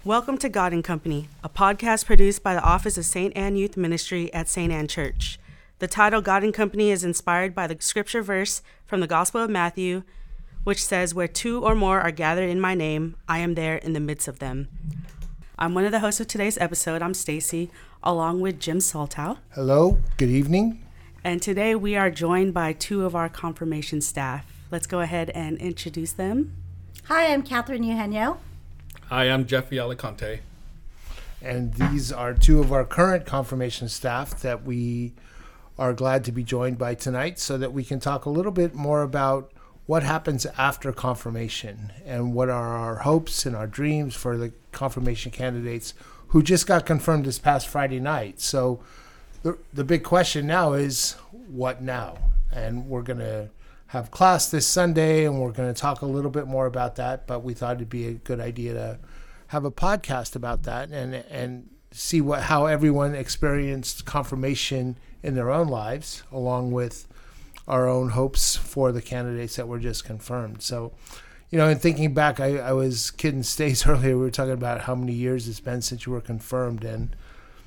Welcome to God and Company, a podcast produced by the Office of St. Anne Youth Ministry at St. Anne Church. The title God and Company is inspired by the scripture verse from the Gospel of Matthew, which says, "Where two or more are gathered in my name, I am there in the midst of them." I'm one of the hosts of today's episode. I'm Stacy, along with Jim Saltow. Hello, good evening. And today we are joined by two of our confirmation staff. Let's go ahead and introduce them. Hi, I'm Catherine Eugenio. Hi, I'm Jeffy Alicante. And these are two of our current confirmation staff that we are glad to be joined by tonight so that we can talk a little bit more about what happens after confirmation and what are our hopes and our dreams for the confirmation candidates who just got confirmed this past Friday night. So the big question now is, what now? And we're going to have class this Sunday, and we're going to talk a little bit more about that, but we thought it'd be a good idea to have a podcast about that and see how everyone experienced confirmation in their own lives, along with our own hopes for the candidates that were just confirmed. So, in thinking back, I was kidding Stace earlier. We were talking about how many years it's been since you were confirmed, and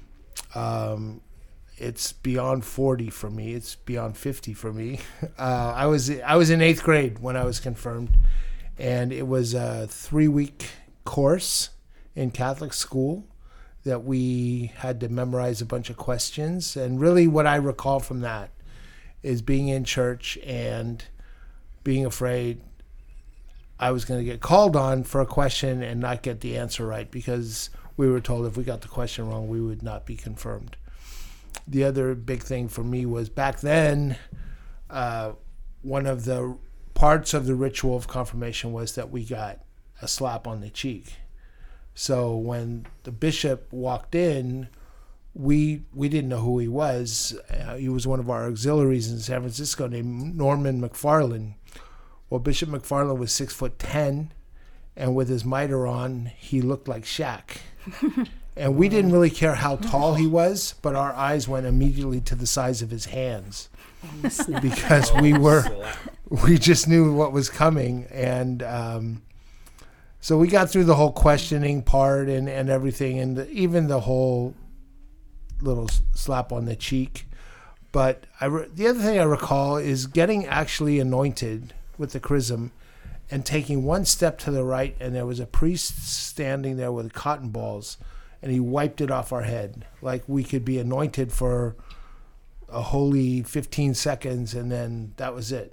it's beyond 40 for me. It's beyond 50 for me. I was in 8th grade when I was confirmed, and it was a 3-week course in Catholic school that we had to memorize a bunch of questions. And really what I recall from that is being in church and being afraid I was going to get called on for a question and not get the answer right, because we were told if we got the question wrong, we would not be confirmed. The other big thing for me was back then, one of the parts of the ritual of confirmation was that we got a slap on the cheek. So when the bishop walked in, we didn't know who he was. He was one of our auxiliaries in San Francisco named Norman McFarland. Well, Bishop McFarland was 6'10", and with his mitre on, he looked like Shaq. And we didn't really care how tall he was, but our eyes went immediately to the size of his hands because we just knew what was coming. And so we got through the whole questioning part and everything, and even the whole little slap on the cheek. But the other thing I recall is getting actually anointed with the chrism and taking one step to the right, and there was a priest standing there with cotton balls, and he wiped it off our head like we could be anointed for a holy 15 seconds, and then that was it.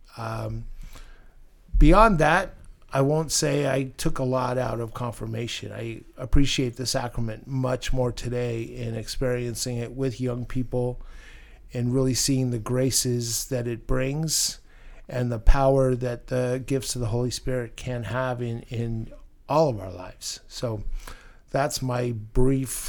Beyond that, I won't say I took a lot out of confirmation. I appreciate the sacrament much more today in experiencing it with young people and really seeing the graces that it brings and the power that the gifts of the Holy Spirit can have in all of our lives. So that's my brief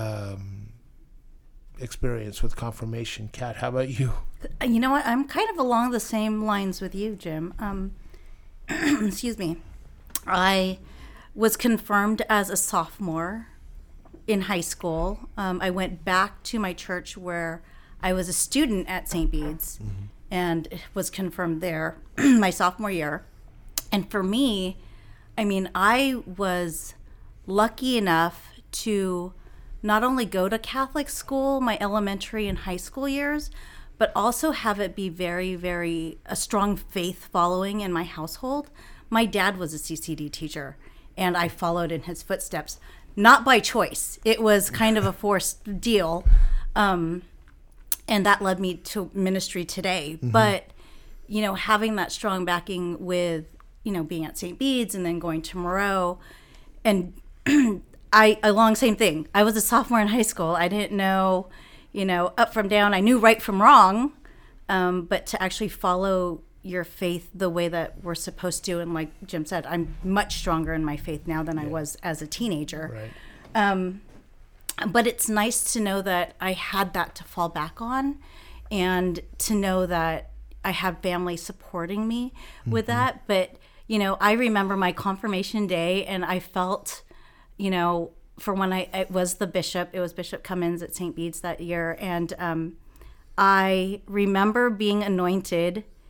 experience with confirmation. Kat, how about you? You know what? I'm kind of along the same lines with you, Jim. Excuse me. I was confirmed as a sophomore in high school. I went back to my church where I was a student at St. Bede's and was confirmed there my sophomore year. And for me, I was lucky enough to not only go to Catholic school my elementary and high school years, but also have it be very, very a strong faith following in my household. My dad was a CCD teacher, and I followed in his footsteps, not by choice. It was kind of a forced deal, and that led me to ministry today. Mm-hmm. But, having that strong backing with, being at St. Bede's and then going to Moreau, and along same thing. I was a sophomore in high school. I didn't know, up from down. I knew right from wrong, but to actually follow your faith the way that we're supposed to, and like Jim said, I'm much stronger in my faith now than I was as a teenager. Right. But it's nice to know that I had that to fall back on, and to know that I had family supporting me with that. But, I remember my confirmation day, and I felt, for when it was Bishop Cummins at St. Bede's that year. And I remember being anointed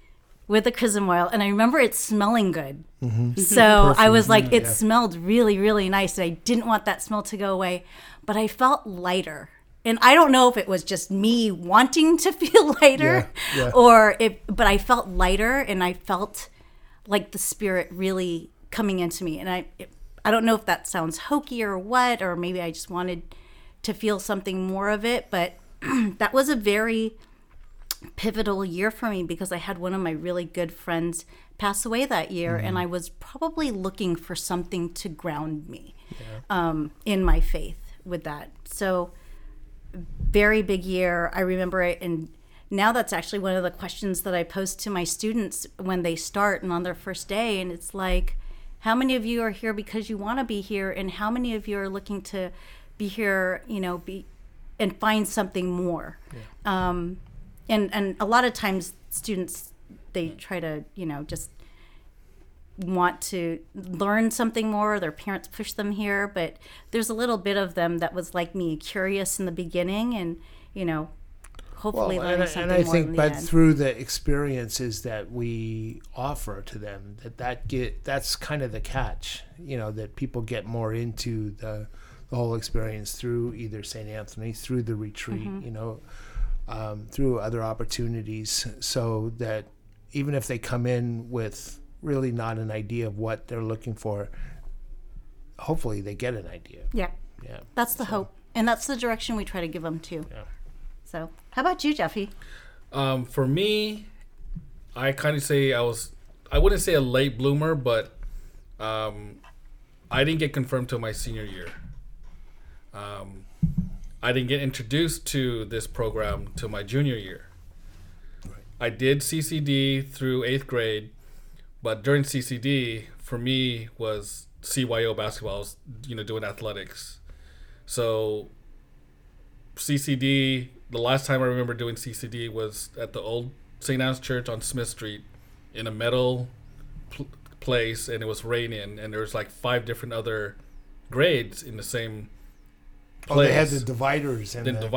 with the chrism oil, and I remember it smelling good. So I was like, it smelled really, really nice, and I didn't want that smell to go away, but I felt lighter. And I don't know if it was just me wanting to feel lighter, but I felt lighter, and I felt like the Spirit really coming into me. And I don't know if that sounds hokey or what, or maybe I just wanted to feel something more of it, but that was a very pivotal year for me, because I had one of my really good friends pass away that year, and I was probably looking for something to ground me in my faith with that. So very big year. I remember it, and now that's actually one of the questions that I pose to my students when they start and on their first day, and it's like, how many of you are here because you want to be here, and how many of you are looking to be here, and find something more? And a lot of times students, they try to, just want to learn something more. Their parents push them here, but there's a little bit of them that was like me, curious in the beginning, and, hopefully learning something more in the end. And I think, through the experiences that we offer to them, that's kind of the catch, that people get more into the whole experience through either St. Anthony, through the retreat, through other opportunities, so that even if they come in with really not an idea of what they're looking for, hopefully they get an idea. Yeah. That's the hope. And that's the direction we try to give them too. Yeah. So how about you, Jeffy? For me, I kind of say I wouldn't say a late bloomer, but I didn't get confirmed till my senior year. I didn't get introduced to this program till my junior year. Right. I did CCD through 8th grade, but during CCD, for me, was CYO basketball. I was, doing athletics. So CCD, the last time I remember doing CCD was at the old St. Anne's Church on Smith Street in a metal place, and it was raining, and there was like 5 different other grades in the same place. They had the dividers.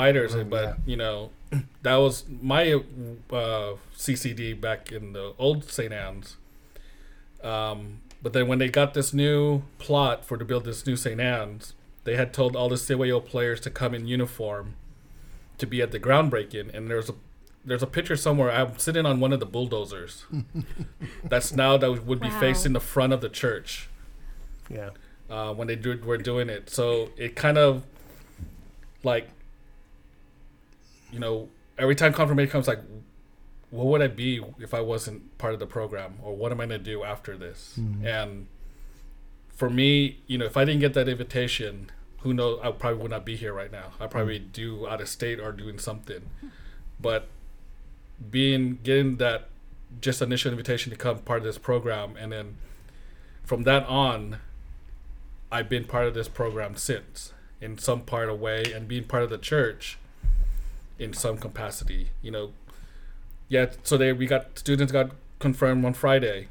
That was my CCD back in the old St. Anne's. But then when they got this new plot to build this new St. Anne's, they had told all the CYO players to come in uniform to be at the groundbreaking. And there's a picture somewhere. I'm sitting on one of the bulldozers. that would be facing the front of the church. Yeah. When they were doing it. So it kind of, like, every time confirmation comes, like, what would I be if I wasn't part of the program, or what am I going to do after this? And for me, if I didn't get that invitation, who knows, I probably would not be here right now. I'd probably do out of state or doing something. But getting that just initial invitation to come part of this program, and then from that on, I've been part of this program since, in some part of way, and being part of the church in some capacity, So students got confirmed on Friday.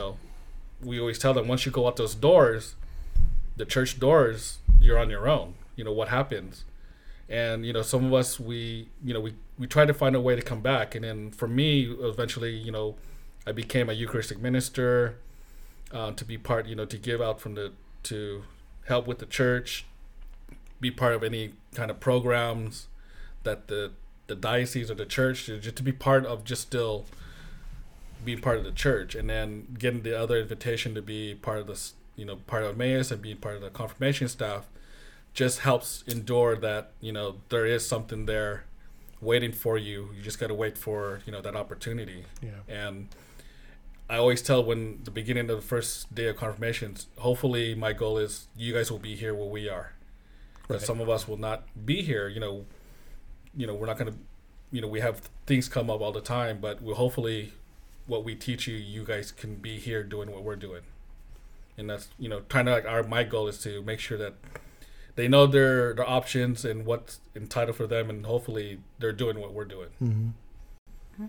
We always tell them, once you go out those doors, the church doors, you're on your own. What happens? And, some of us, we try to find a way to come back. And then for me, eventually, I became a Eucharistic minister, to be part, to give out to help with the church, be part of any kind of programs that the diocese or the church, just to be part of, just still being part of the church. And then getting the other invitation to be part of this, part of Emmaus and being part of the confirmation staff, just helps endure that, there is something there waiting for you. You just got to wait for, that opportunity. Yeah. And I always tell, when the beginning of the first day of confirmations, hopefully my goal is you guys will be here where we are. Because some of us will not be here. We're not going to, we have things come up all the time, but hopefully what we teach you guys can be here doing what we're doing. And that's, kind of like my goal is to make sure that they know their options and what's entitled for them, and hopefully they're doing what we're doing. Mm-hmm.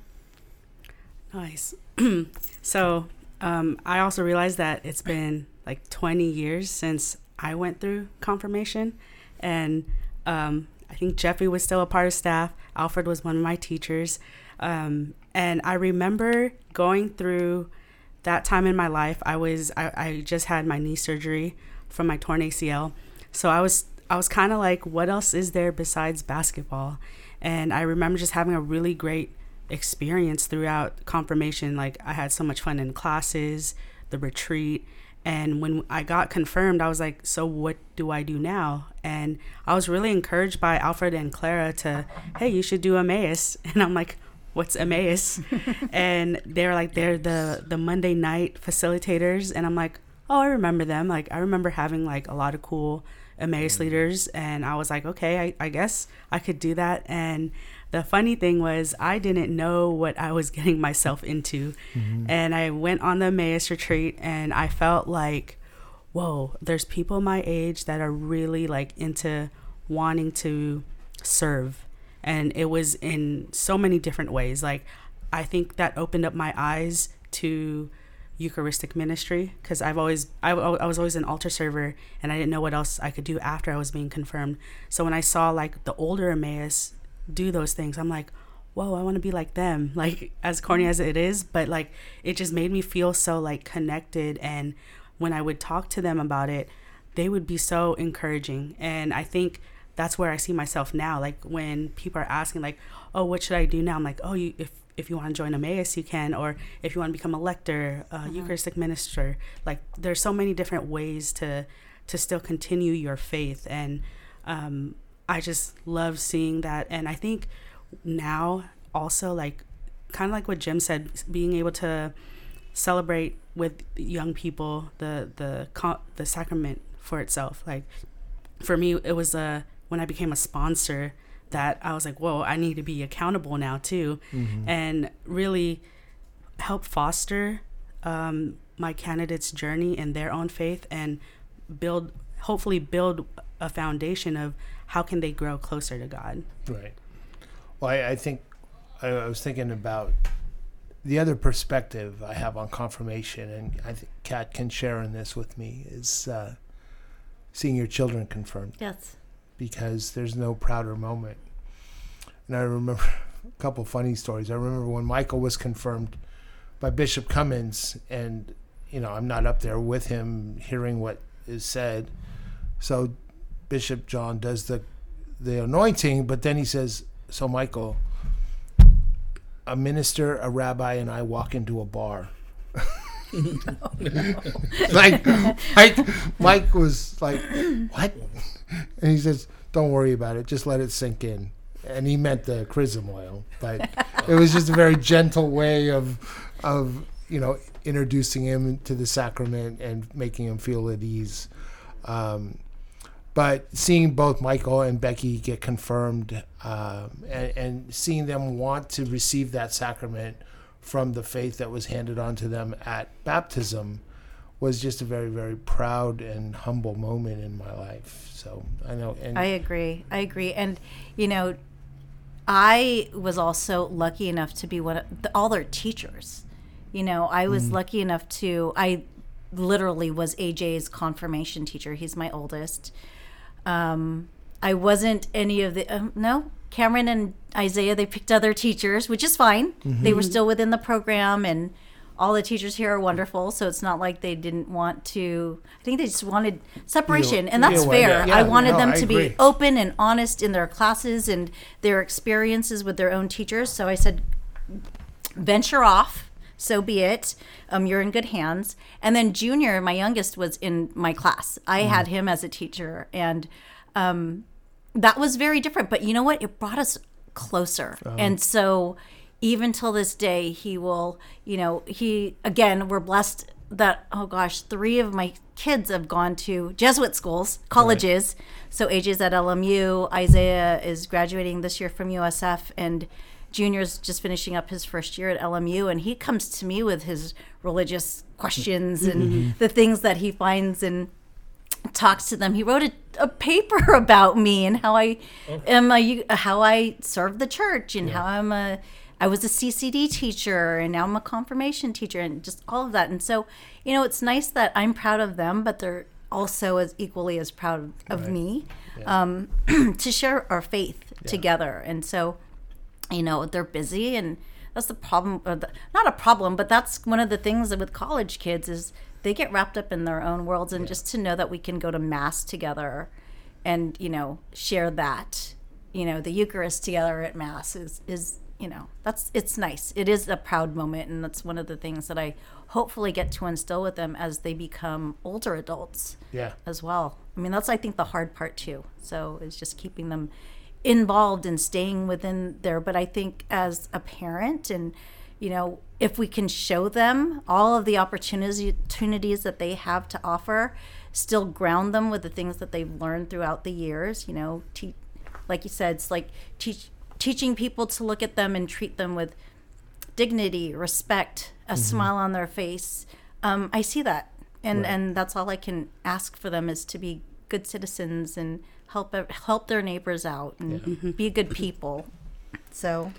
Nice. So I also realized that it's been like 20 years since I went through confirmation, and I think Jeffrey was still a part of staff. Alfred was one of my teachers. And I remember going through that time in my life. I just had my knee surgery from my torn ACL. So I was kind of like, what else is there besides basketball? And I remember just having a really great experience throughout confirmation. Like, I had so much fun in classes, the retreat. And when I got confirmed, I was like, so what do I do now? And I was really encouraged by Alfred and Clara to, hey, you should do Emmaus. And I'm like, what's Emmaus? And they're like, they're the Monday night facilitators. And I'm like, oh, I remember them. Like, I remember having like a lot of cool Emmaus leaders, and I was like, okay, I guess I could do that. And the funny thing was, I didn't know what I was getting myself into. And I went on the Emmaus retreat, and I felt like, whoa, there's people my age that are really like into wanting to serve. And it was in so many different ways. Like, I think that opened up my eyes to Eucharistic ministry, because I was always an altar server, and I didn't know what else I could do after I was being confirmed. So when I saw like the older Emmaus do those things, I'm like, whoa, I want to be like them. Like, as corny as it is, but like, it just made me feel so like connected. And when I would talk to them about it, they would be so encouraging. And I think that's where I see myself now. Like, when people are asking like, oh, what should I do now? I'm like, oh, if you want to join Emmaus, you can, or if you want to become a lector, Eucharistic minister. Like, there's so many different ways to still continue your faith. And I just love seeing that. And I think now also, like, kind of like what Jim said, being able to celebrate with young people the sacrament for itself. Like, for me, it was when I became a sponsor that I was like, whoa, I need to be accountable now too. And really help foster my candidates' journey in their own faith, and hopefully build a foundation of how can they grow closer to God. Right. Well, I think I was thinking about the other perspective I have on confirmation, and I think Kat can share in this with me, is seeing your children confirmed. Yes. Because there's no prouder moment. And I remember a couple funny stories. I remember when Michael was confirmed by Bishop Cummins, and, you know, I'm not up there with him hearing what is said. So Bishop John does the anointing, but then he says, so Michael, a minister, a rabbi, and I walk into a bar. Like Mike was like, what? And he says, don't worry about it, just let it sink in. And he meant the chrism oil, but it was just a very gentle way of you know, introducing him to the sacrament and making him feel at ease. But seeing both Michael and Becky get confirmed, and seeing them want to receive that sacrament from the faith that was handed on to them at baptism was just a very, very proud and humble moment in my life. So I know. And I agree. And, you know, I was also lucky enough to be all their teachers. You know, I was lucky enough I literally was AJ's confirmation teacher. He's my oldest. I wasn't any of the, no, Cameron and Isaiah, they picked other teachers, which is fine. They were still within the program, and all the teachers here are wonderful. So it's not like they didn't want to, I think they just wanted separation, and that's fair. Yeah, I wanted them to agree. be open and honest in their classes and their experiences with their own teachers. So I said, venture off. So be it. You're in good hands. And then Junior, my youngest, was in my class. I had him as a teacher, and that was very different. But you know what? It brought us closer. And so even till this day, he will, you know, we're blessed that, 3 of my kids have gone to Jesuit schools, colleges. Right. So AJ's at LMU, Isaiah is graduating this year from USF, and Junior's just finishing up his first year at LMU, and he comes to me with his religious questions and the things that he finds and talks to them. He wrote a paper about me and how I how I serve the church, and how I was a CCD teacher, and now I'm a confirmation teacher, and just all of that. And so, you know, it's nice that I'm proud of them, but they're also as equally as proud of me, to share our faith together. And so, you know, they're busy, and that's the problem, not a problem, but that's one of the things that with college kids is they get wrapped up in their own worlds, and just to know that we can go to mass together and, you know, share that, you know, the Eucharist together at mass is you know, it's nice. It is a proud moment, and that's one of the things that I hopefully get to instill with them as they become older adults as well. I mean, that's, I think, the hard part too. So it's just keeping them involved and staying within there. But I think as a parent, and, you know, if we can show them all of the opportunities that they have to offer, still ground them with the things that they've learned throughout the years, you know, like you said, it's like teaching people to look at them and treat them with dignity, respect, a smile on their face. I see that. And that's all I can ask for them, is to be good citizens and help their neighbors out and be good people. So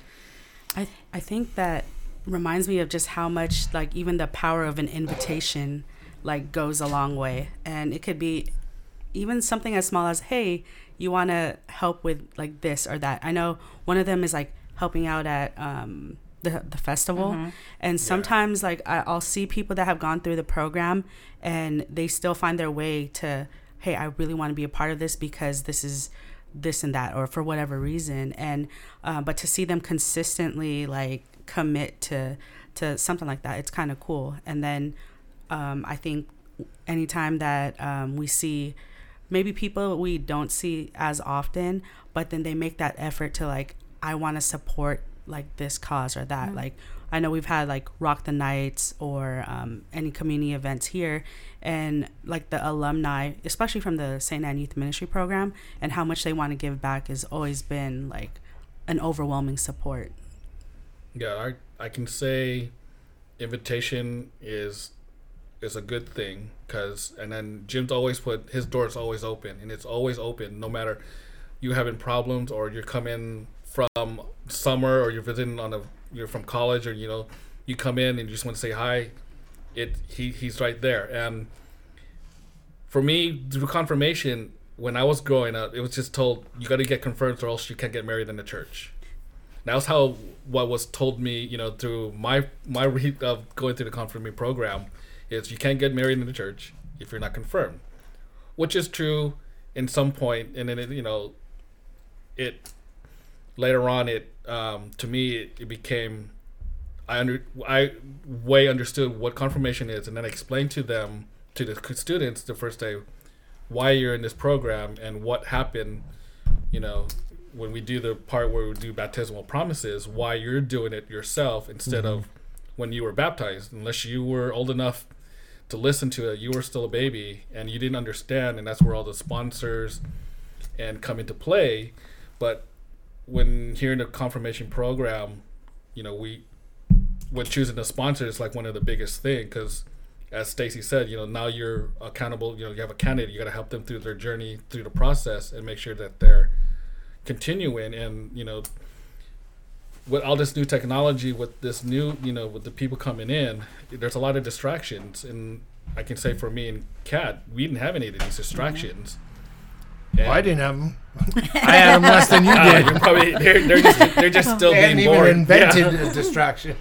I think that reminds me of just how much, like, even the power of an invitation, like, goes a long way. And it could be even something as small as, hey, you want to help with, like, this or that. I know one of them is, like, helping out at the festival. And sometimes, like, I'll see people that have gone through the program and they still find their way to, hey, I really want to be a part of this because this is this and that, or for whatever reason. And but to see them consistently, like, commit to something like that, it's kind of cool. And then I think anytime that we see maybe people we don't see as often, but then they make that effort to, like, I want to support, like, this cause or that. Like, I know we've had, like, Rock the Nights or any community events here, and, like, the alumni, especially from the St. Ann Youth Ministry program, and how much they want to give back has always been, like, an overwhelming support. Yeah, I can say invitation is a good thing, and then Jim's always put his door's always open, and it's always open no matter you having problems or you're coming from summer or you're visiting you're from college, or, you know, you come in and you just want to say hi. He's right there. And for me, through confirmation, when I was growing up, it was just told you got to get confirmed or else you can't get married in the church. That was what was told me, you know, through my read of going through the confirmation program, is you can't get married in the church if you're not confirmed, which is true in some point. And then it later on, to me, it became, I way understood what confirmation is, and then I explained to them, to the students the first day, why you're in this program and what happened, you know, when we do the part where we do baptismal promises, why you're doing it yourself instead of when you were baptized. Unless you were old enough to listen to it, you were still a baby and you didn't understand, and that's where all the sponsors and come into play. But when hearing the confirmation program, you know, when choosing the sponsor is like one of the biggest thing, because as Stacy said, you know, now you're accountable. You know, you have a candidate, you got to help them through their journey, through the process, and make sure that they're continuing. And, you know, with all this new technology, with this new, you know, with the people coming in, there's a lot of distractions. And I can say for me and Kat, we didn't have any of these distractions. Well, I didn't have them. I had them less than you did. You're probably, they're just still they being hadn't born. even invented a distraction.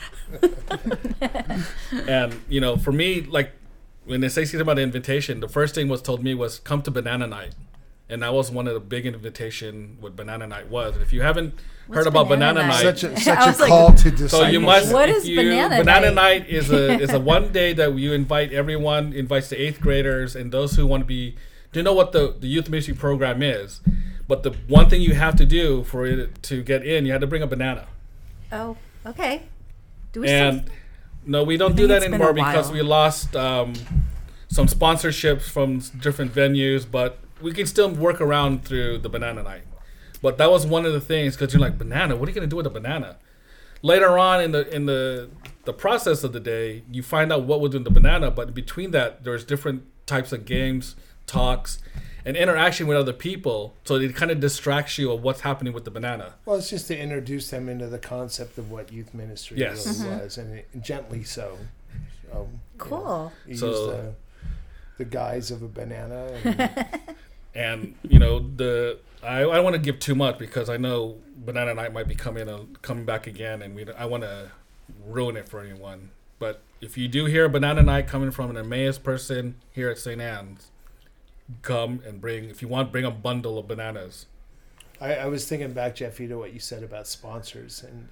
And, you know, for me, like, when they say something about the invitation, the first thing was told me was come to Banana Night. And that was one of the big invitation what Banana Night was. And if you haven't heard about Banana Night, such a call to discipleship. so you must. What is Banana Night? Is a one day that you invite everyone, invites the 8th graders and those who want to know what the youth ministry program is. But the one thing you have to do for it to get in, you have to bring a banana. Oh, okay. Do we No, we don't do that anymore because we lost some sponsorships from different venues, but we can still work around through the Banana Night. But that was one of the things, because you're like, banana, what are you going to do with a banana? Later on in the process of the day, you find out what we'll do in the banana, but in between that, there's different types of games, talks, and interaction with other people, so it kind of distracts you of what's happening with the banana. Well, it's just to introduce them into the concept of what youth ministry really was, and gently so. Cool. You use the guise of a banana. And, you know, I don't want to give too much because I know Banana Night might be coming back again, and I want to ruin it for anyone. But if you do hear Banana Night coming from an Emmaus person here at St. Anne's, come and bring a bundle of bananas. I was thinking back, Jeffy, to what you said about sponsors, and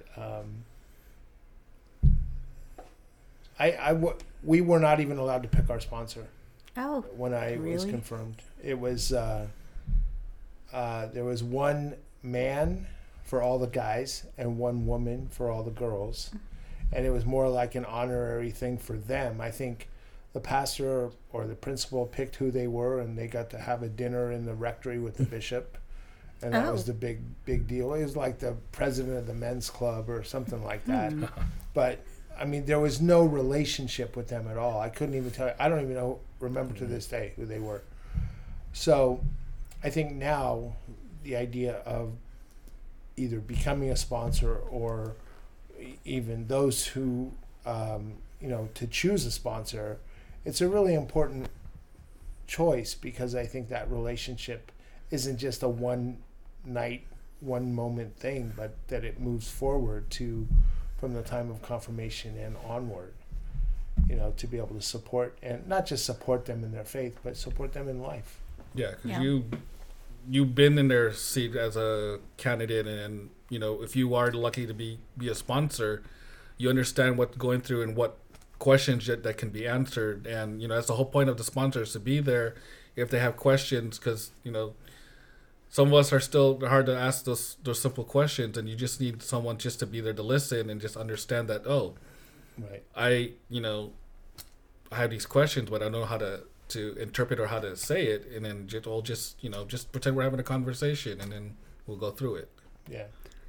we were not even allowed to pick our sponsor. Oh, when I was confirmed, it was there was one man for all the guys and one woman for all the girls, and it was more like an honorary thing for them. I think the pastor or the principal picked who they were, and they got to have a dinner in the rectory with the bishop, and that was the big deal. It was like the president of the men's club or something like that. But I mean, there was no relationship with them at all. I couldn't even tell you. I don't even remember to this day who they were. So I think now the idea of either becoming a sponsor or even those who, to choose a sponsor, it's a really important choice, because I think that relationship isn't just a one night, one moment thing, but that it moves forward from the time of confirmation and onward, to be able to support, and not just support them in their faith, but support them in life. Yeah, because you've been in their seat as a candidate, and if you are lucky to be a sponsor, you understand what's going through and what questions that can be answered, and that's the whole point of the sponsors, to be there if they have questions, because some of us are still hard to ask those simple questions, and you just need someone just to be there to listen and just understand that, right, I have these questions, but I don't know how to interpret or how to say it, and then just pretend we're having a conversation, and then we'll go through it. Yeah.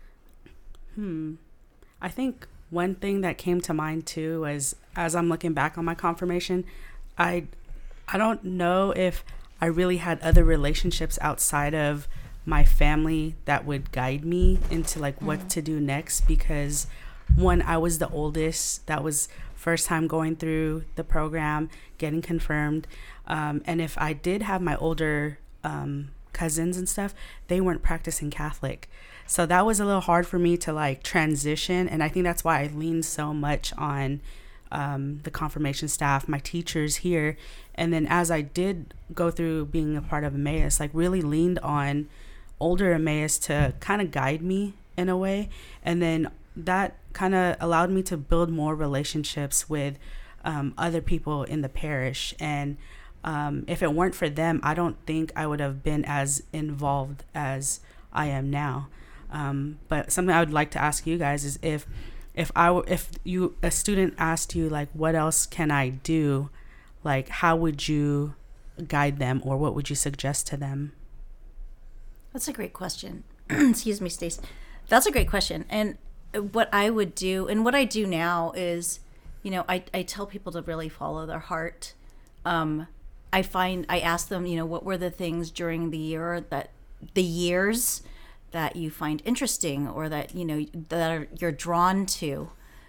I think one thing that came to mind too was, as I'm looking back on my confirmation, I don't know if I really had other relationships outside of my family that would guide me into what to do next, because one, I was the oldest. That was first time going through the program, getting confirmed. And if I did have my older cousins and stuff, they weren't practicing Catholic. So that was a little hard for me to transition. And I think that's why I leaned so much on the confirmation staff, my teachers here. And then as I did go through being a part of Emmaus, really leaned on older Emmaus to kind of guide me in a way. And then that kind of allowed me to build more relationships with other people in the parish. And if it weren't for them, I don't think I would have been as involved as I am now. But something I would like to ask you guys is, if a student asked you what else can I do, how would you guide them, or what would you suggest to them? That's a great question. Excuse me, Stace. That's a great question. And what I would do, and what I do now is, I tell people to really follow their heart. I ask them, what were the things during the years that you find interesting, or that you're drawn to.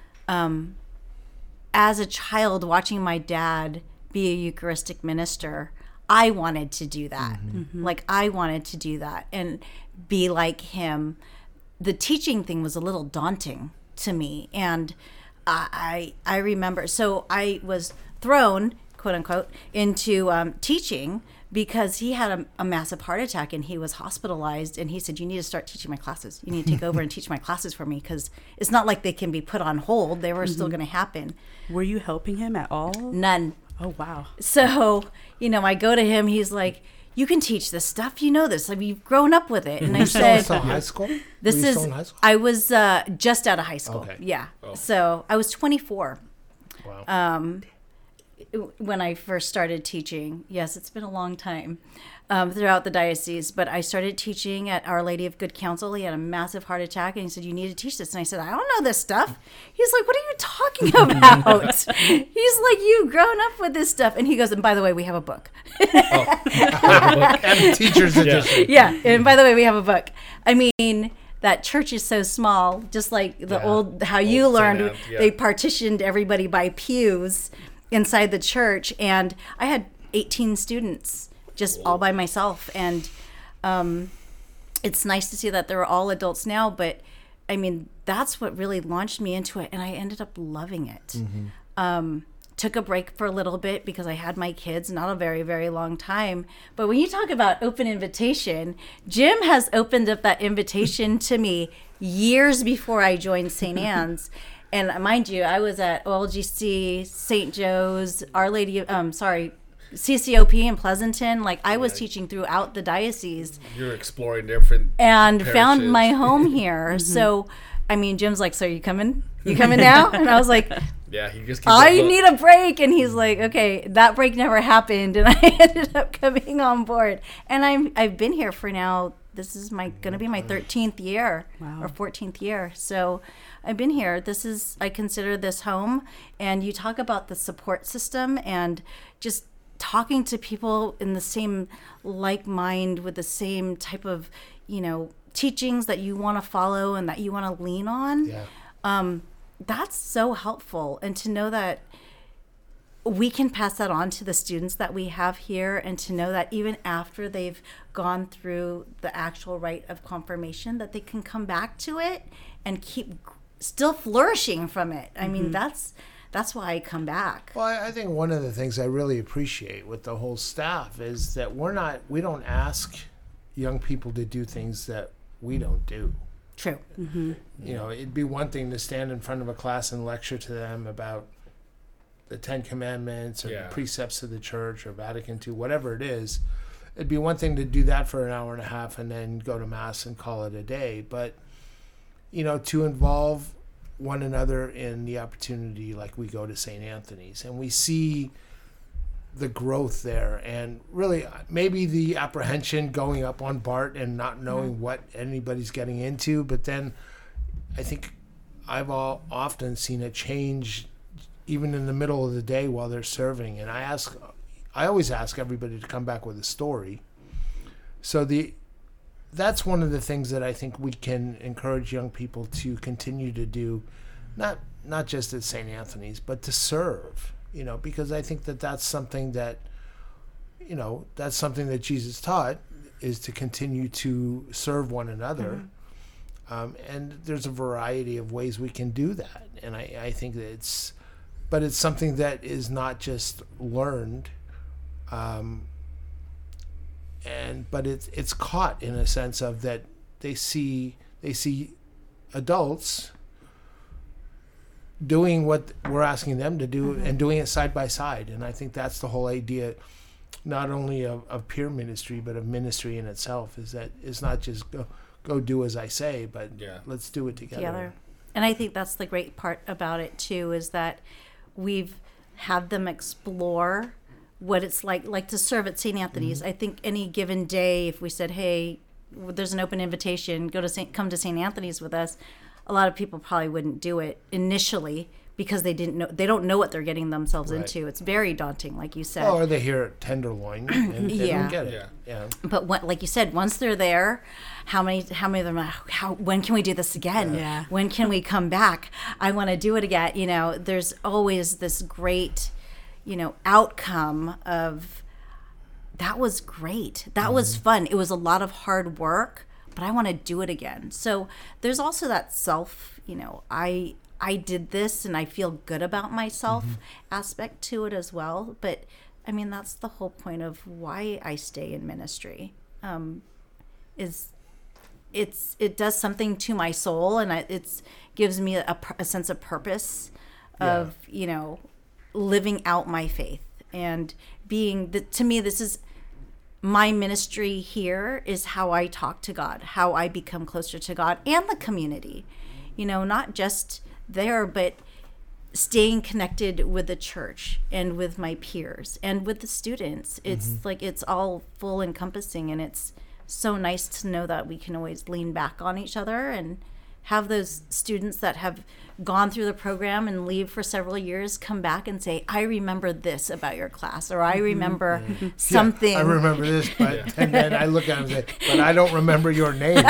As a child, watching my dad be a Eucharistic minister, I wanted to do that. Mm-hmm. I wanted to do that and be like him. The teaching thing was a little daunting to me, and I remember. So I was thrown, quote unquote, into teaching, because he had a massive heart attack and he was hospitalized, and he said, you need to start teaching my classes. You need to take over and teach my classes for me, because it's not like they can be put on hold. They were still going to happen. Were you helping him at all? None. Oh, wow. So, I go to him. He's like, you can teach this stuff. You know this. You've grown up with it. And I said, still in high school? Still in high school? I was just out of high school. Okay. Yeah. Oh. So I was 24. Wow. When I first started teaching. Yes, it's been a long time throughout the diocese, but I started teaching at Our Lady of Good Counsel. He had a massive heart attack, and he said, you need to teach this. And I said, I don't know this stuff. He's like, what are you talking about? He's like, you've grown up with this stuff. And he goes, and by the way, we have a book. And teacher's edition. Yeah, and by the way, we have a book. I mean, that church is so small, just like the how you learned, they partitioned everybody by pews inside the church, and I had 18 students just all by myself, and it's nice to see that they're all adults now, but I mean, that's what really launched me into it, and I ended up loving it. Took a break for a little bit because I had my kids, not a very, very long time. But when you talk about open invitation, Jim has opened up that invitation to me years before I joined St. Anne's. And mind you, I was at OLGC, St. Joe's, Our Lady, CCOP in Pleasanton. Like, I was teaching throughout the diocese. You're exploring different and parishes. Found my home here. So, I mean, Jim's like, so are you coming? You coming now? And I was like, yeah, he just I need a break. And he's like, okay, that break never happened. And I ended up coming on board. And I've been here for now. This is going to be my 13th year or 14th year. So I've been here. I consider this home. And you talk about the support system and just talking to people in the same like mind with the same type of, teachings that you want to follow and that you want to lean on. Yeah. That's so helpful. And to know that we can pass that on to the students that we have here, and to know that even after they've gone through the actual rite of confirmation, that they can come back to it and keep still flourishing from it. I mean, that's why I come back. Well, I think one of the things I really appreciate with the whole staff is that we don't ask young people to do things that we don't do. True. It'd be one thing to stand in front of a class and lecture to them about the Ten Commandments or the precepts of the church or Vatican II, whatever it is. It'd be one thing to do that for an hour and a half and then go to Mass and call it a day. But, to involve one another in the opportunity, like we go to St. Anthony's and we see the growth there, and really maybe the apprehension going up on BART and not knowing what anybody's getting into. But then I think I've often seen a change even in the middle of the day while they're serving. And I always ask everybody to come back with a story. So that's one of the things that I think we can encourage young people to continue to do, not just at St. Anthony's, but to serve, because I think that's something that, that's something that Jesus taught, is to continue to serve one another. And there's a variety of ways we can do that. And I think that it's something that is not just learned, but it's caught in a sense of that they see adults doing what we're asking them to do and doing it side by side. And I think that's the whole idea, not only of peer ministry, but of ministry in itself, is that it's not just go do as I say, but let's do it together. And I think that's the great part about it too, is that we've had them explore what it's like to serve at St. Anthony's. I think any given day, if we said, hey, there's an open invitation, come to St. Anthony's with us, a lot of people probably wouldn't do it initially because they don't know what they're getting themselves into. It's very daunting, like you said. Oh, or they hear Tenderloin and they don't get it. Yeah. But like you said, once they're there, how many of them are, when can we do this again? Yeah. When can we come back? I want to do it again. There's always this great, outcome of, that was great. That was fun. It was a lot of hard work, but I want to do it again. So there's also that self, I did this and I feel good about myself aspect to it as well. But I mean, that's the whole point of why I stay in ministry, is it does something to my soul, and it gives me a sense of purpose of, living out my faith and being to me, this is my ministry here, is how I talk to God, how I become closer to God and the community, not just there, but staying connected with the church and with my peers and with the students. It's like, it's all full encompassing, and it's so nice to know that we can always lean back on each other and have those students that have gone through the program and leave for several years come back and say, I remember this about your class, or I remember something. Yeah, I remember this, and then I look at him and say, but I don't remember your name.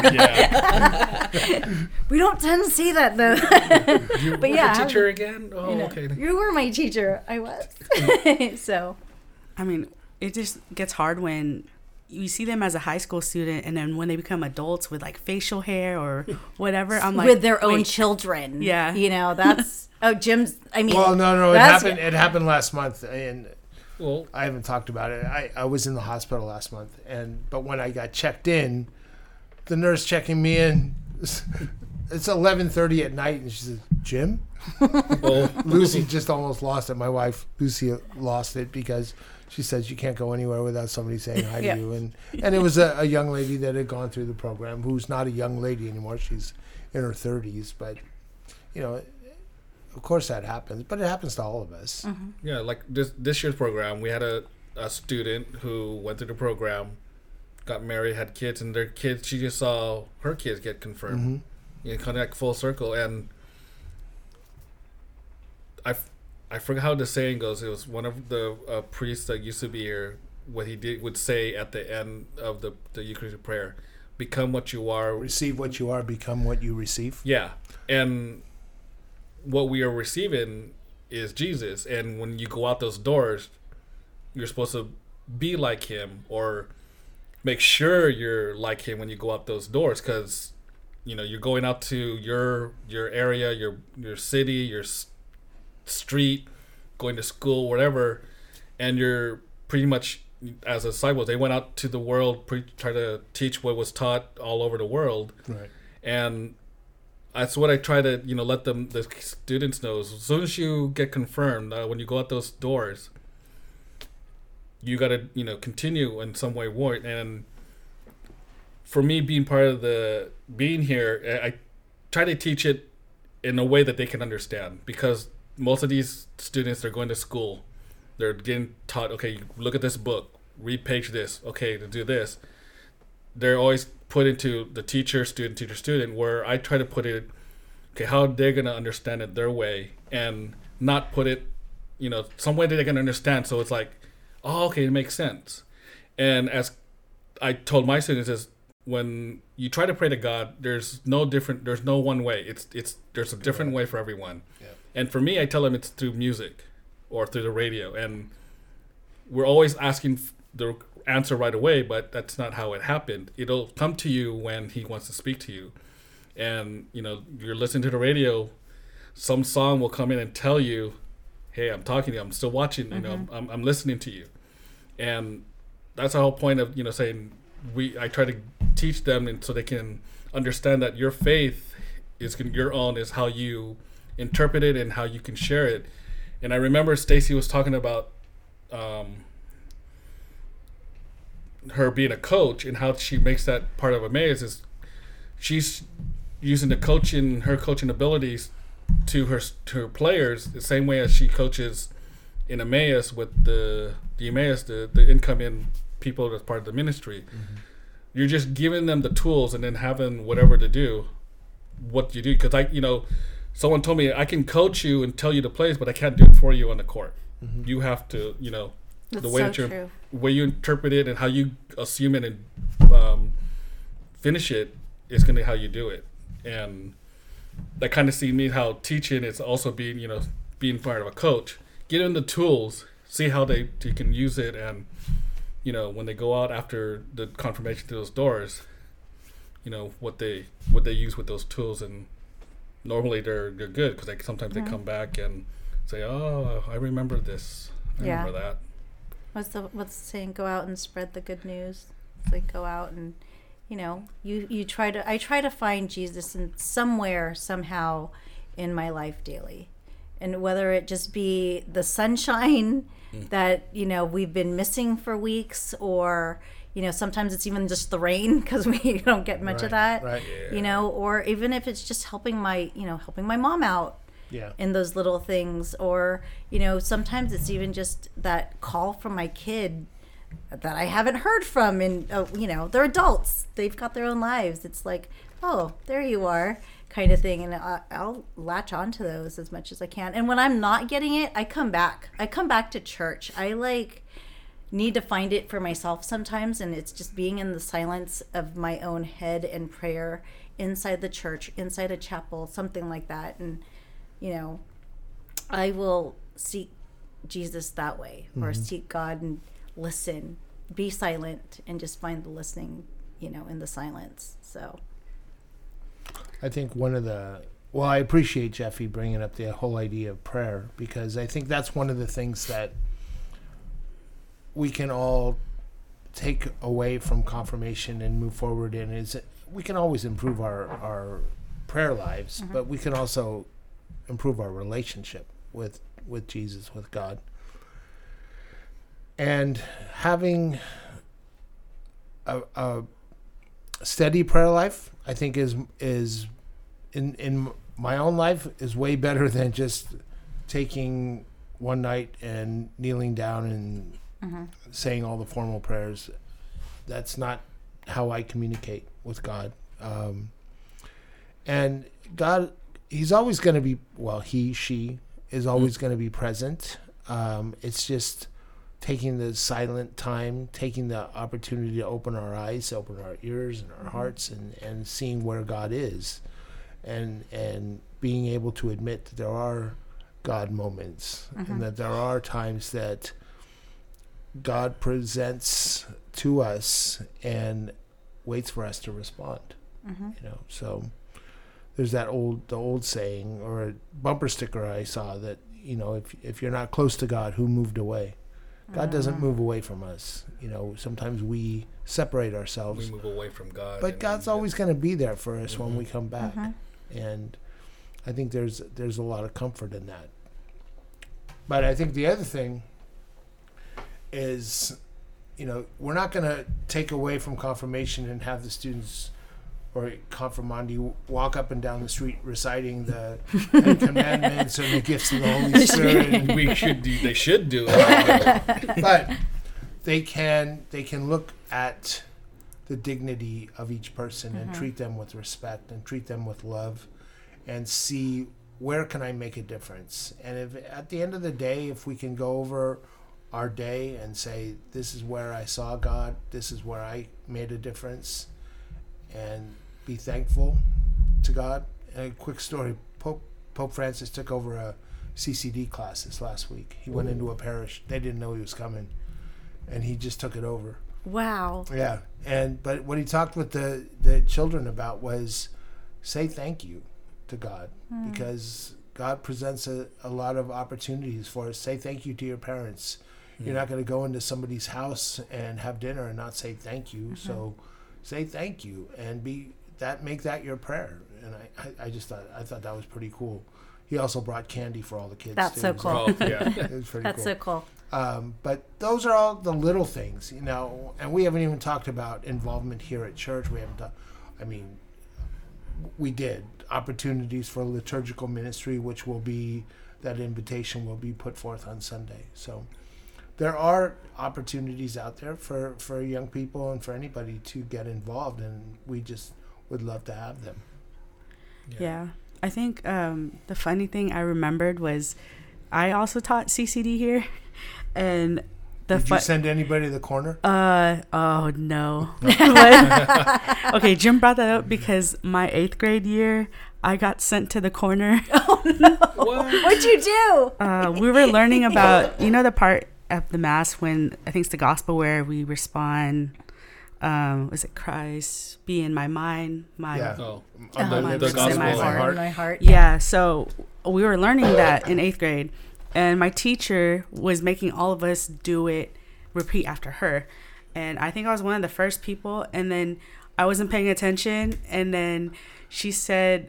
We don't tend to see that though. You were the teacher again? Oh, okay. You were my teacher. I was. So. I mean, it just gets hard when you see them as a high school student, and then when they become adults with like facial hair or whatever, I'm like, with their own wait. children. Yeah. You know, that's Jim's. I mean, Well, no, it that's- happened. It happened last month, and Well, I haven't talked about it. I was in the hospital last month, but when I got checked in, the nurse checking me in, it's 11:30 at night, and she said, "Jim." well, Lucy just almost lost it. My wife Lucy lost it because she says you can't go anywhere without somebody saying hi Yeah. to you, and it was a young lady that had gone through the program who's not a young lady anymore. She's in her 30s, but you know, of course that happens, but it happens to all of us. yeah, like this year's program, we had a student who went through the program, got married, had kids, and their kids, she just saw her kids get confirmed. You know, kind of like full circle. And I forgot how the saying goes. It was one of the priests that used to be here, what he would say at the end of the Eucharistic prayer, become what you are. Receive what you are, become what you receive. Yeah. And what we are receiving is Jesus. And when you go out those doors, you're supposed to be like him, or make sure you're like him when you go out those doors, because you know you're going out to your area, your city, your street, going to school, whatever, and you're pretty much, as disciples, they went out to the world, try to teach what was taught all over the world. Right. And that's what I try to, let the students know. As soon as you get confirmed, when you go out those doors, you got to, continue in some way. And for me, being part of being here, I try to teach it in a way that they can understand, because most of these students, they're going to school. They're getting taught, okay, look at this book, read page this, okay, to do this. They're always put into the teacher, student, where I try to put it, okay, how they're going to understand it their way, and not put it, some way that they can understand. So it's like, oh, okay, it makes sense. And as I told my students, is when you try to pray to God, there's no one way. There's a different way for everyone. Yeah. And for me, I tell them it's through music or through the radio. And we're always asking the answer right away, but that's not how it happened. It'll come to you when he wants to speak to you. And, you're listening to the radio, some song will come in and tell you, hey, I'm talking to you, I'm still watching, I'm listening to you. And that's the whole point of, saying I try to teach them, and so they can understand that your faith is your own, is how you interpret it and how you can share it. And I remember Stacy was talking about her being a coach, and how she makes that part of Emmaus is she's using her coaching abilities to her players the same way as she coaches in Emmaus with the Emmaus, the incoming people that's part of the ministry. Mm-hmm. You're just giving them the tools, and then having whatever to do, what you do. Because someone told me, I can coach you and tell you the plays, but I can't do it for you on the court. Mm-hmm. You have to, That's the way so that true. way you interpret it and how you assume it and finish it is going to be how you do it. And that kind of see me how teaching is also being, being part of a coach. Get them the tools, see how they can use it, and when they go out after the confirmation to those doors, what they use with those tools. And normally they're good, because sometimes they come back and say, oh, I remember this, I remember that. What's the saying? Go out and spread the good news. It's like, go out and I try to find Jesus in somewhere, somehow in my life daily. And whether it just be the sunshine that, we've been missing for weeks, or, sometimes it's even just the rain, because we don't get much of that, right. Yeah. Or even if it's just helping my mom out in those little things, or, sometimes it's even just that call from my kid that I haven't heard from, and they're adults, they've got their own lives. It's like, oh, there you are, kind of thing. And I'll latch onto those as much as I can. And when I'm not getting it, I come back to church. I need to find it for myself sometimes, and it's just being in the silence of my own head and prayer inside the church, inside a chapel, something like that. And I will seek Jesus that way, or seek God and listen be silent and just find the listening, in the silence. So I think I appreciate Jeffy bringing up the whole idea of prayer, because I think that's one of the things that we can all take away from confirmation and move forward in. Is we can always improve our prayer lives, but we can also improve our relationship with Jesus, with God. And having a steady prayer life, I think is in my own life is way better than just taking one night and kneeling down and saying all the formal prayers. That's not how I communicate with God. And God, he's always going to be, she is always going to be present. It's just taking the silent time, taking the opportunity to open our eyes, open our ears and our hearts, and seeing where God is, and being able to admit that there are God moments, and that there are times that God presents to us and waits for us to respond. So there's the old saying, or a bumper sticker I saw, that if you're not close to God, who moved away? God doesn't move away from us. Sometimes we separate ourselves. We move away from God. But God's always going to be there for us when we come back. And I think there's a lot of comfort in that. But I think the other thing is, we're not going to take away from confirmation and have the students or confirmandi walk up and down the street reciting the Ten Commandments or the gifts of the Holy Spirit. They should do it. But they can look at the dignity of each person and treat them with respect and treat them with love, and see, where can I make a difference? And if at the end of the day, if we can go over our day and say, this is where I saw God, this is where I made a difference, and be thankful to God. And a quick story, Pope Francis took over a CCD class this last week. He went into a parish. They didn't know he was coming, and he just took it over. Wow. Yeah. But what he talked with the children about was, say thank you to God, because God presents a lot of opportunities for us. Say thank you to your parents. You're not going to go into somebody's house and have dinner and not say thank you. So say thank you and make that your prayer. And I thought that was pretty cool. He also brought candy for all the kids. That's so cool. It was pretty That's so cool. But those are all the little things, and we haven't even talked about involvement here at church. We did opportunities for liturgical ministry, which that invitation will be put forth on Sunday. So there are opportunities out there for young people and for anybody to get involved, and we just would love to have them. Yeah. I think the funny thing I remembered was I also taught CCD here, and did you send anybody to the corner? Oh no. Okay, Jim brought that up because my 8th grade year, I got sent to the corner. Oh no! What'd you do? We were learning about the part of the Mass when I think it's the Gospel where we respond. Was it Christ be in my mind? The Gospel in my heart. Yeah. So we were learning that in 8th grade, and my teacher was making all of us repeat after her, and I think I was one of the first people. And then I wasn't paying attention, and then she said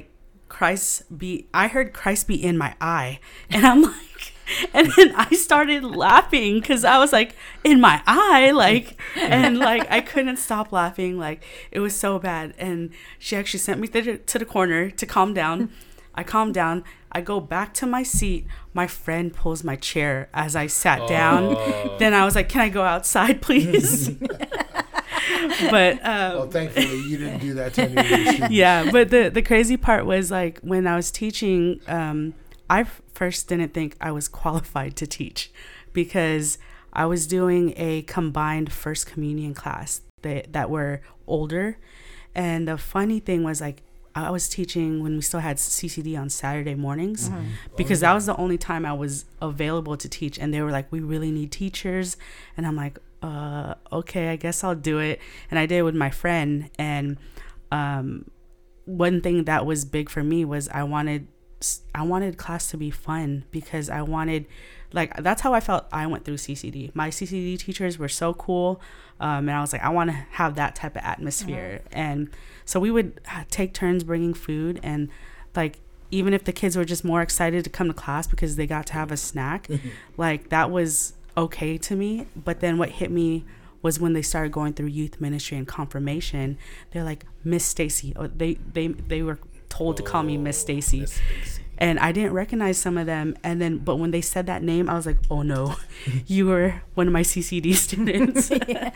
I heard Christ be in my eye, and I'm like. And then I started laughing because I was like, in my eye, and I couldn't stop laughing. It was so bad. And she actually sent me to the corner to calm down. I calmed down. I go back to my seat. My friend pulls my chair as I sat down. Then I was like, can I go outside, please? But well, thankfully you didn't do that to any of your students. Yeah, but the crazy part was when I was teaching, I first didn't think I was qualified to teach because I was doing a combined First Communion class that were older. And the funny thing was I was teaching when we still had CCD on Saturday mornings because that was the only time I was available to teach. And they were like, we really need teachers. And I'm like, okay, I guess I'll do it. And I did it with my friend. And one thing that was big for me was I wanted class to be fun, because I wanted, like, that's how I felt I went through CCD. My CCD teachers were so cool. And I was like, I want to have that type of atmosphere. And so we would take turns bringing food, and like, even if the kids were just more excited to come to class because they got to have a snack, like, that was okay to me. But then what hit me was when they started going through youth ministry and confirmation. They're like, Miss Stacy. Oh, they were told to call me Miss Stacy. And I didn't recognize some of them. And then, but when they said that name, I was like, oh no, you were one of my CCD students.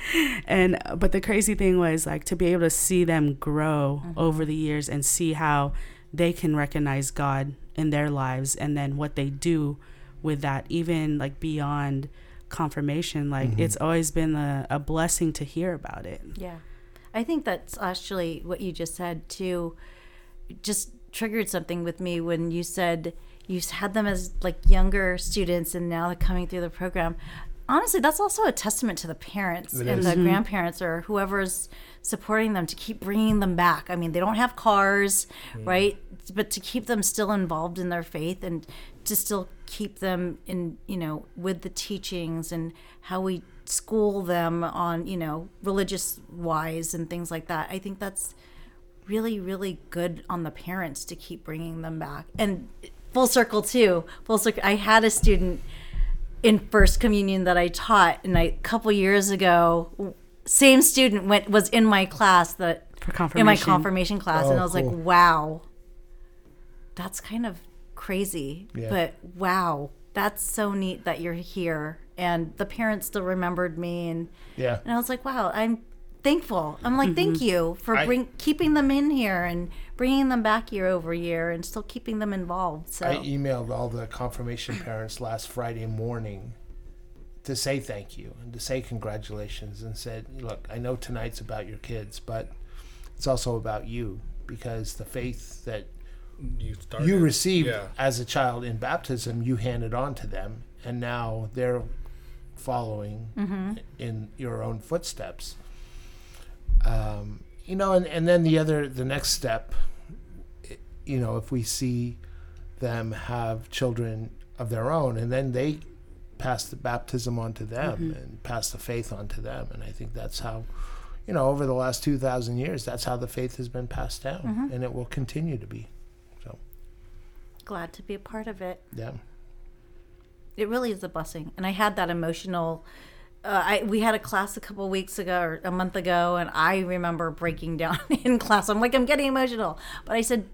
But the crazy thing was, like, to be able to see them grow over the years and see how they can recognize God in their lives, and then what they do with that, even like beyond confirmation, like it's always been a blessing to hear about it. Yeah. I think that's actually what you just said too, just triggered something with me when you said you had them as like younger students and now they're coming through the program. Honestly, that's also a testament to the parents and the grandparents or whoever's supporting them to keep bringing them back. I mean, they don't have cars, right? But to keep them still involved in their faith and to still keep them in, you know, with the teachings and how we school them on, you know, religious wise and things like that. I think that's really, really good on the parents to keep bringing them back. And full circle too, I had a student in First Communion that I taught, and a couple years ago, same student was in my class in my confirmation class, and I was like, wow, that's kind of crazy, but wow, that's so neat that you're here, and the parents still remembered me, and I was like, wow, I'm thankful. I'm like, thank you for keeping them in here and bringing them back year over year and still keeping them involved. So I emailed all the confirmation parents last Friday morning to say thank you and to say congratulations, and said, look, I know tonight's about your kids, but it's also about you, because the faith that you received as a child in baptism, you handed on to them, and now they're following in your own footsteps. You know, and then the next step, you know, if we see them have children of their own, and then they pass the baptism on to them and pass the faith on to them. And I think that's how, you know, over the last 2,000 years, that's how the faith has been passed down, and it will continue to be. So glad to be a part of it. Yeah. It really is a blessing. And I had that emotional we had a class a couple weeks ago or a month ago, and I remember breaking down in class. I'm like, I'm getting emotional. But I said,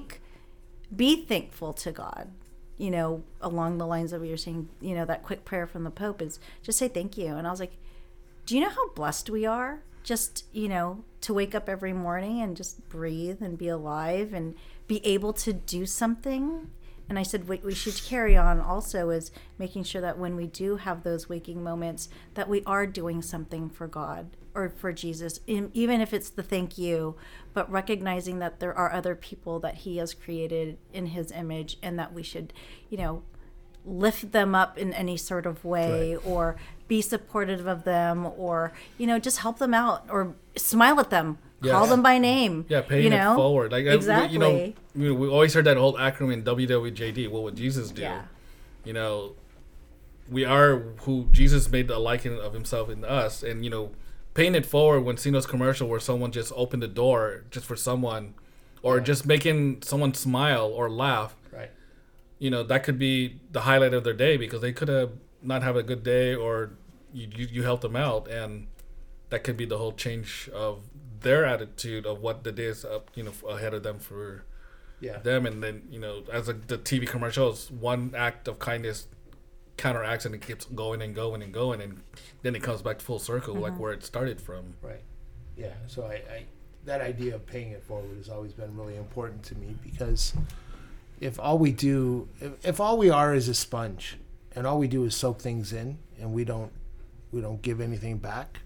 be thankful to God, you know, along the lines of what you're saying, you know, that quick prayer from the Pope is just say thank you. And I was like, do you know how blessed we are just, you know, to wake up every morning and just breathe and be alive and be able to do something? And I said, what we should carry on also is making sure that when we do have those waking moments, that we are doing something for God or for Jesus, even if it's the thank you, but recognizing that there are other people that he has created in his image, and that we should, you know, lift them up in any sort of way, or be supportive of them, or, you know, just help them out or smile at them. Call them by name. Yeah, paying it forward. Like, exactly. We always heard that whole acronym WWJD. What would Jesus do? Yeah. You know, we are who Jesus made a likeness of himself in us, and, you know, paying it forward when seeing those commercial where someone just opened the door just for someone, or just making someone smile or laugh. Right. You know, that could be the highlight of their day, because they could have not have a good day, or you helped them out, and that could be the whole change of their attitude of what the day is up, you know, ahead of them for them. And then, you know, as the TV commercials, one act of kindness counteracts, and it keeps going and going and going, and then it comes back full circle, like where it started from. Right. Yeah. So I that idea of paying it forward has always been really important to me, because if all we are is a sponge, and all we do is soak things in, and we don't give anything back,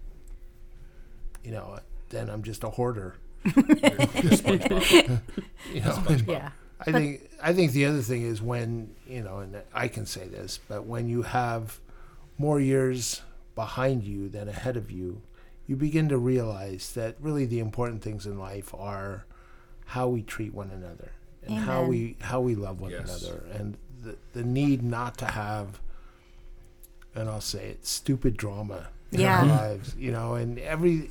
you know, then I'm just a hoarder. You know, yeah. I think the other thing is when, you know, and I can say this, but when you have more years behind you than ahead of you, you begin to realize that really the important things in life are how we treat one another and how we love one another, and the need not to have, and I'll say it, stupid drama in our lives, and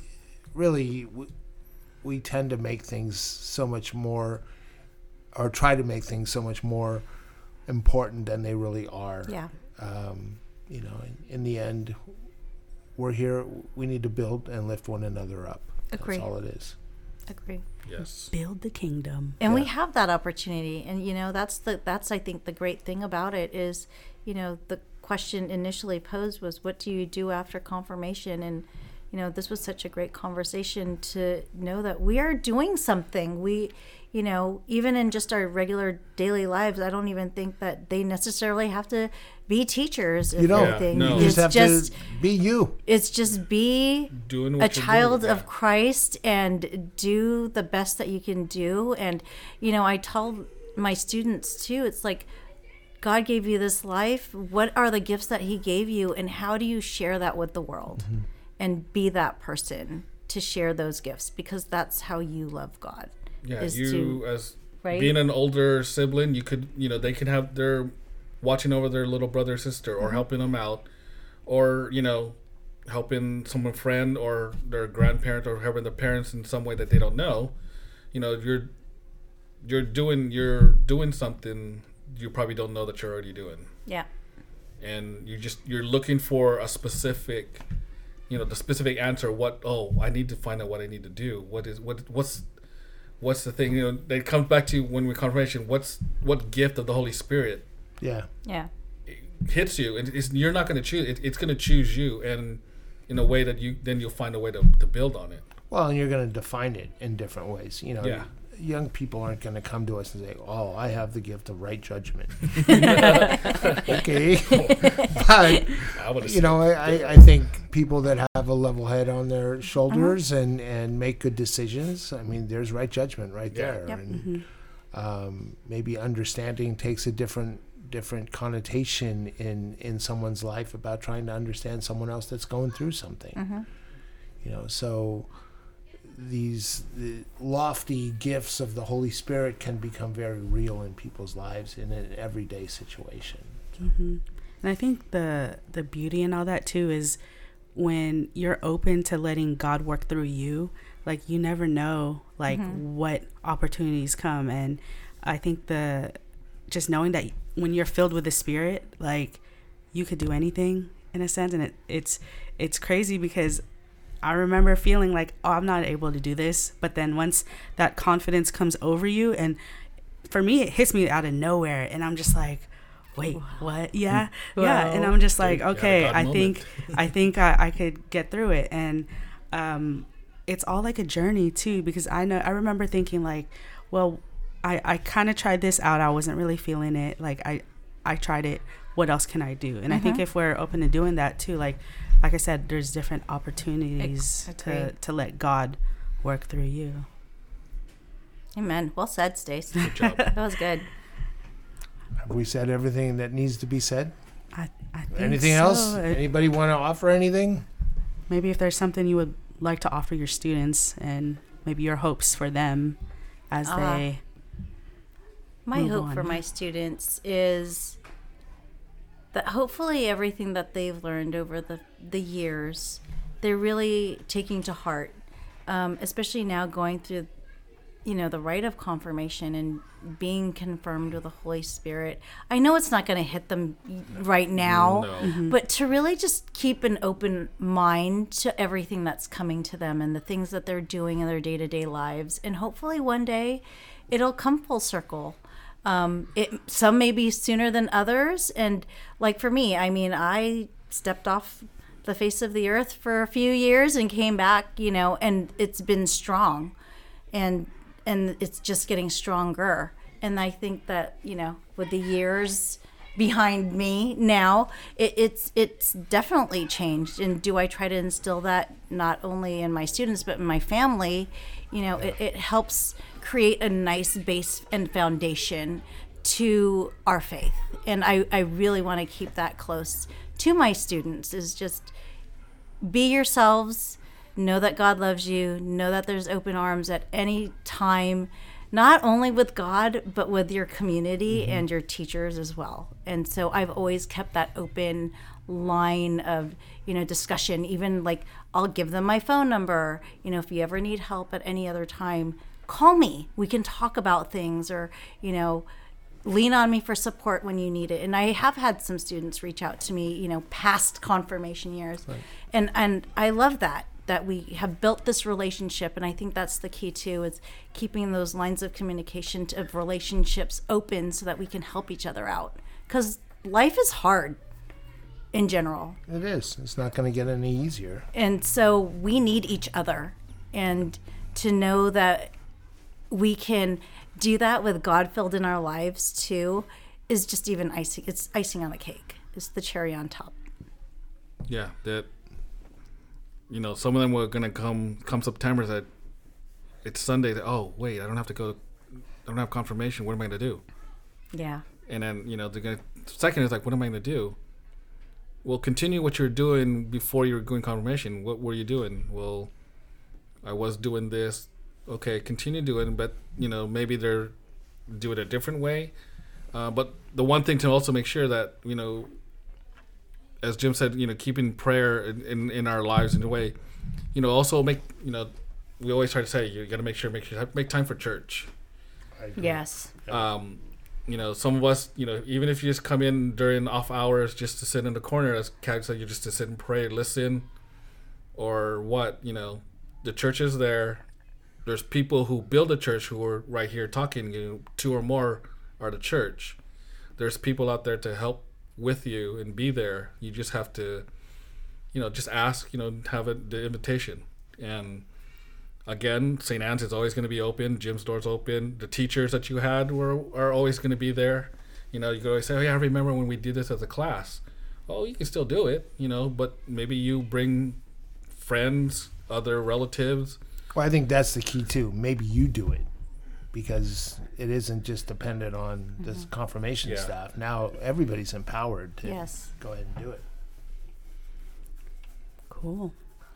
we tend to make things so much more, or try to make things so much more important than they really are. Yeah. In the end, we're here, we need to build and lift one another up. Agree. That's all it is. Agree. Yes. Build the kingdom. And we have that opportunity. And, that's I think the great thing about it is, the question initially posed was, what do you do after confirmation? And, this was such a great conversation to know that we are doing something. We, even in just our regular daily lives, I don't even think that they necessarily have to be teachers. You don't. Anything. No. You just have to be you. It's just be doing a child of Christ and do the best that you can do. And, I tell my students too, it's like, God gave you this life. What are the gifts that he gave you? And how do you share that with the world? Mm-hmm. And be that person to share those gifts, because that's how you love God. Yeah, being an older sibling, you could, they can have their watching over their little brother or sister, or helping them out, or, helping someone friend or their grandparent, or helping their parents in some way that they don't know. You're doing something you probably don't know that you're already doing. Yeah. And you're looking for a specific, the specific answer. I need to find out what I need to do. What's the thing? It comes back to when we confirmation. What gift of the Holy Spirit? Yeah. Hits you, and you're not going to choose. It's going to choose you, and in a way that you'll find a way to build on it. Well, and you're going to define it in different ways. Young people aren't going to come to us and say, "Oh, I have the gift of right judgment." Okay, but I think people that have a level head on their shoulders and make good decisions. I mean, there's right judgment right there, Yep. and maybe understanding takes a different connotation in someone's life about trying to understand someone else that's going through something. So the lofty gifts of the Holy Spirit can become very real in people's lives in an everyday situation. Mm-hmm. And I think the beauty in all that too is when you're open to letting God work through you, like you never know what opportunities come. And I think just knowing that when you're filled with the Spirit, like you could do anything in a sense. And it's crazy because I remember feeling like, oh, I'm not able to do this. But then once that confidence comes over you, and for me, it hits me out of nowhere. And I'm just like, wait, what? Yeah. Wow. Yeah. And I'm just like, okay, I think I could get through it. And it's all like a journey too, because I remember thinking like, well, I kind of tried this out. I wasn't really feeling it. Like I tried it. What else can I do? And I think if we're open to doing that too, like I said, there's different opportunities to let God work through you. Amen. Well said, Stace. Good job. That was good. Have we said everything that needs to be said? I think anything else? Anybody want to offer anything? Maybe if there's something you would like to offer your students, and maybe your hopes for them as they my move hope on. For my students is that hopefully everything that they've learned over the years, they're really taking to heart, especially now going through, the rite of confirmation and being confirmed with the Holy Spirit. I know it's not going to hit them right now, but to really just keep an open mind to everything that's coming to them and the things that they're doing in their day-to-day lives. And hopefully one day it'll come full circle. Some may be sooner than others. And like for me, I mean, I stepped off the face of the earth for a few years and came back, and it's been strong and it's just getting stronger. And I think that, with the years behind me now, it's definitely changed. And do I try to instill that not only in my students, but in my family? It helps create a nice base and foundation to our faith. And I really want to keep that close to my students, is just be yourselves. Know that God loves you. Know that there's open arms at any time, not only with God, but with your community and your teachers as well. And so I've always kept that open line of, discussion. Even like, I'll give them my phone number. If you ever need help at any other time, call me. We can talk about things, or, lean on me for support when you need it. And I have had some students reach out to me, past confirmation years. Right. And I love that we have built this relationship. And I think that's the key too, is keeping those lines of communication of relationships open so that we can help each other out. Because life is hard in general. It is. It's not going to get any easier. And so we need each other. And to know that we can do that with God filled in our lives too is just even icing. It's icing on the cake. It's the cherry on top. Yeah, that, some of them were going to come September, that it's Sunday, that, oh, wait, I don't have confirmation. What am I going to do? Yeah. And then, second is like, what am I going to do? Well, continue what you're doing before you're going confirmation. What were you doing? Well, I was doing this. Okay, continue doing, but maybe they're do it a different way. But the one thing to also make sure that as Jim said, keeping prayer in our lives in a way, also make we always try to say you got to make sure make time for church. Yes. Some of us, even if you just come in during off hours just to sit in the corner, as Kat said, you just to sit and pray, listen, or what, the church is there. There's people who build a church who are right here talking. 2 or more are the church. There's people out there to help with you and be there. You just have to, just ask, have the invitation. And again, St. Anne's is always going to be open. Jim's door's open. The teachers that you had are always going to be there. You can always say, oh yeah, I remember when we did this as a class. Oh, you can still do it, but maybe you bring friends, other relatives. Well, I think that's the key too. Maybe you do it, because it isn't just dependent on the confirmation staff. Now everybody's empowered to go ahead and do it. Cool.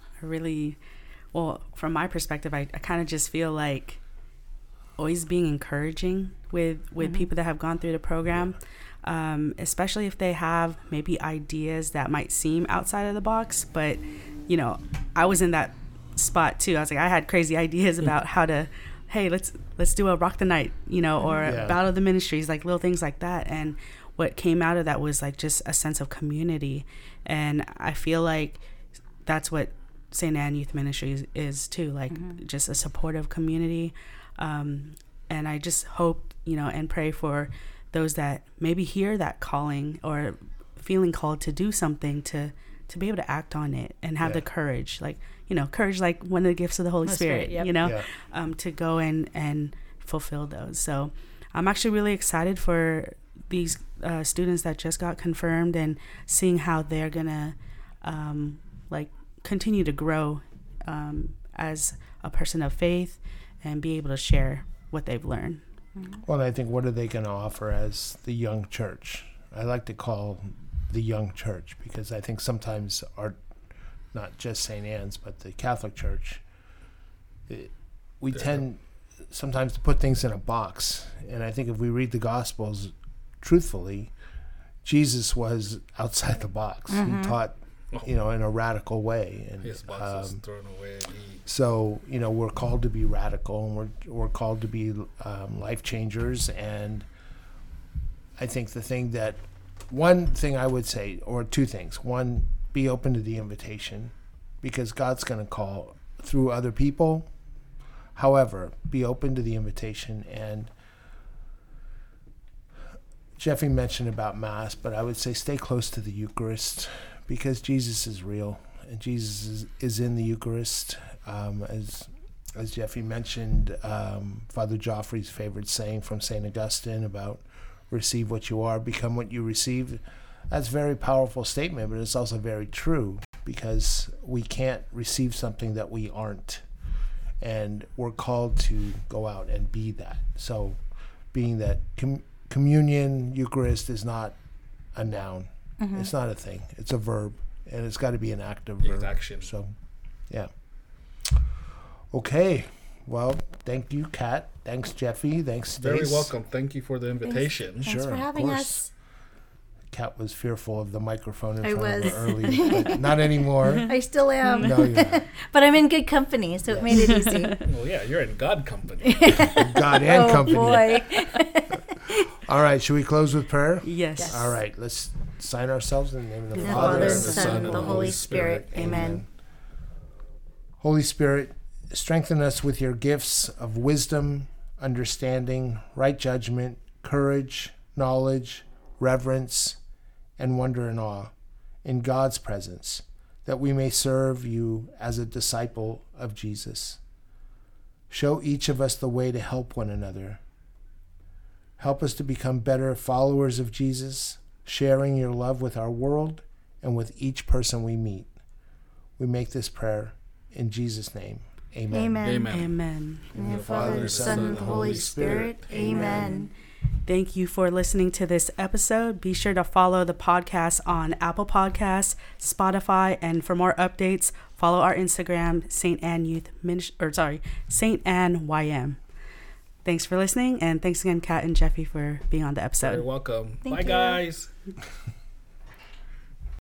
From my perspective, I kind of just feel like always being encouraging with people that have gone through the program, especially if they have maybe ideas that might seem outside of the box. But, I was in that spot too. I was like, I had crazy ideas about how to, hey, let's do a Rock the Night, or Battle of the Ministries, like little things like that. And what came out of that was like just a sense of community. And I feel like that's what St. Anne Youth Ministries is too, like just a supportive community. And I just hope, and pray for those that maybe hear that calling or feeling called to do something, to be able to act on it and have the courage, courage, like one of the gifts of the Holy Spirit, to go and fulfill those. So I'm actually really excited for these students that just got confirmed, and seeing how they're gonna continue to grow as a person of faith and be able to share what they've learned. Well, I think, what are they going to offer as the young church? I like to call the young church, because I think sometimes not just St. Anne's, but the Catholic Church, we tend sometimes to put things in a box. And I think if we read the Gospels truthfully, Jesus was outside the box. He taught, in a radical way. And his box was thrown away. So, we're called to be radical, and we're called to be life changers. And I think one thing I would say, or two things. One, be open to the invitation, because God's going to call through other people. However, be open to the invitation. And Jeffrey mentioned about Mass, but I would say stay close to the Eucharist, because Jesus is real, and Jesus is in the Eucharist. As Jeffrey mentioned, Father Joffrey's favorite saying from St. Augustine about receive what you are, become what you receive. That's a very powerful statement, but it's also very true, because we can't receive something that we aren't. And we're called to go out and be that. So being that communion, Eucharist is not a noun. It's not a thing. It's a verb. and it's got to be an active verb. Action. So, yeah. Okay. Well, thank you, Kat. Thanks, Jeffy. Thanks, Stace. Very welcome. Thank you for the invitation. Thanks Sure, for of having course. us. Kat was fearful of the microphone in I front was. of her early, but not anymore. I still am. No, you're not. But I'm in good company, so it made it easy. Well, yeah, you're in God company. God and company. Boy. All right, should we close with prayer? Yes. All right, let's sign ourselves in the name of the In the Father, Father, and and the the Son, and the Holy Spirit. Amen. Holy Spirit, strengthen us with your gifts of wisdom, understanding, right judgment, courage, knowledge, reverence, and wonder and awe in God's presence, that we may serve you as a disciple of Jesus. Show each of us the way to help one another. Help us to become better followers of Jesus, sharing your love with our world and with each person we meet. We make this prayer in Jesus' name. Amen. Amen. Amen. Amen. In the Father, Son, and the Holy Spirit. Amen. Thank you for listening to this episode. Be sure to follow the podcast on Apple Podcasts, Spotify, and for more updates, follow our Instagram, St. Anne Youth St. Anne YM. Thanks for listening, and thanks again, Kat and Jeffy, for being on the episode. You're welcome. Thank Bye, you. guys.